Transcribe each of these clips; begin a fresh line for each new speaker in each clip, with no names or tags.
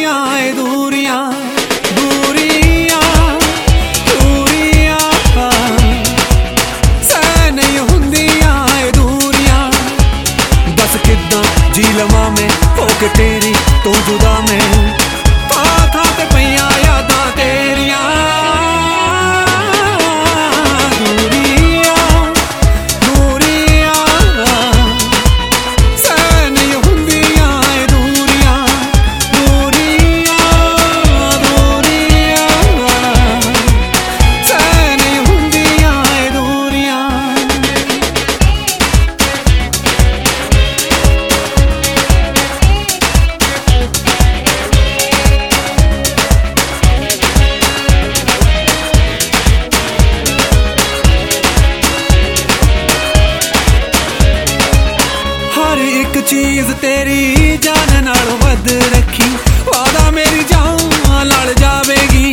ਹੁੰਦੀਆਂ ਏ ਦੂਰੀਆਂ ਦੂਰੀਆਂ ਦੂਰੀਆਂ ਸਹਿ ਨਹੀਂ ਹੁੰਦੀਆਂ ਏ ਦੂਰੀਆਂ ਦੱਸ ਕਿੱਦਾਂ ਜੀ ਲਵਾਂ ਮੈਂ ਹੋ ਕੇ ਤੇਰੀ ਤੋਂ ਜੁਦਾ ਮੈਂ ਥਾਂ ਥਾਂ ਤੇ ਪਈਆਂ ਯਾਦਾਂ ਤੇਰੀਆਂ एक चीज तेरी जान नाल वध रखी वादा मेरी जान नाल जावेगी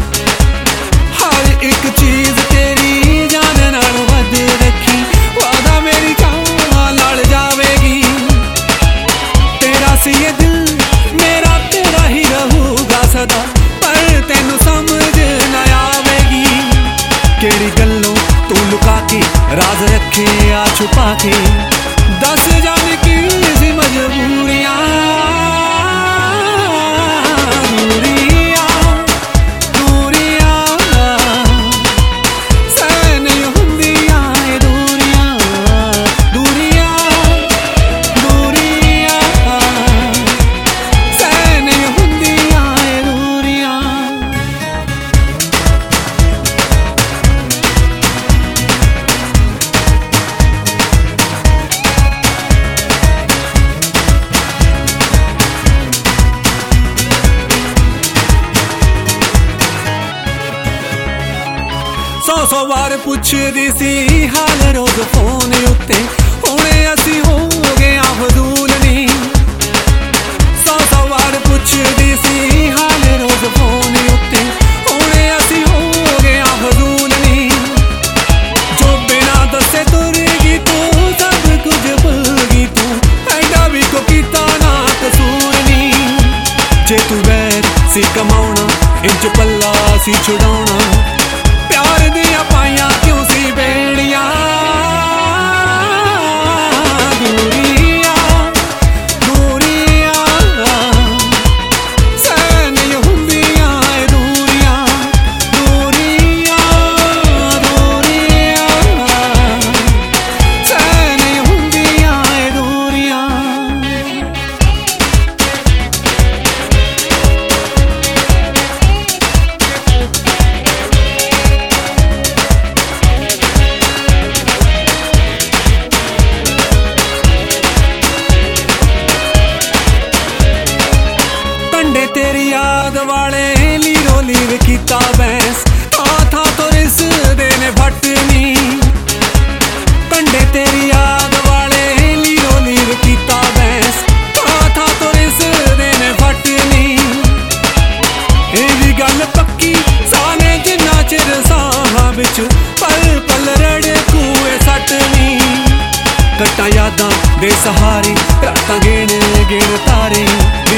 हर एक चीज तेरी जान नाल वध रखी वादा मेरी जान नाल जावेगी तेरा सी ये दिल मेरा तेरा ही रहूगा सदा पर तेनू समझ ना आवेगी केड़ी गल्लों तू लुका के राज रखे आ छुपा के दस जाने की मजबूरियां दूरियां दूरियां सह नहीं हुंदियां ए दूरियां दूरियां दूरियां सह नहीं हुंदियां ए दूरियां सौ बार पुछदी सी हाल रोज फोन उत्ते हुणे असी हो गए फजूल नी सौ बार पुछदी सी हाल रोज फोन उत्ते हुणे असी हो गए फजूल नी जो बिना दसे तुरेगी तू सब कुछ भूलगी तू ऐडा भी को कीता ना कसूर नी जे तू वैर सी कमाउणा इंच पल्ला सी छुड़ाउणा प्यार दिया पाइया क्यों सी बेड़ियां दूरियां दूरियां सह नहीं हुंदियां ए दूरियां दूरियां दूरियां सह नहीं हुंदियां ए दूरियां तेरी याद वाले लीरो लीर कीता बैंस था तो रिस देने भटनी कंडे तेरी याद वाले लीरो लीर कीता बैंस था तो रिस देने भटनी ये भी गल पक्की साने जिन्ना चिर साहां विच पल पल रड़े कुए सटनी कट्टा यादां दे सहारे रातां गिण गिण तारे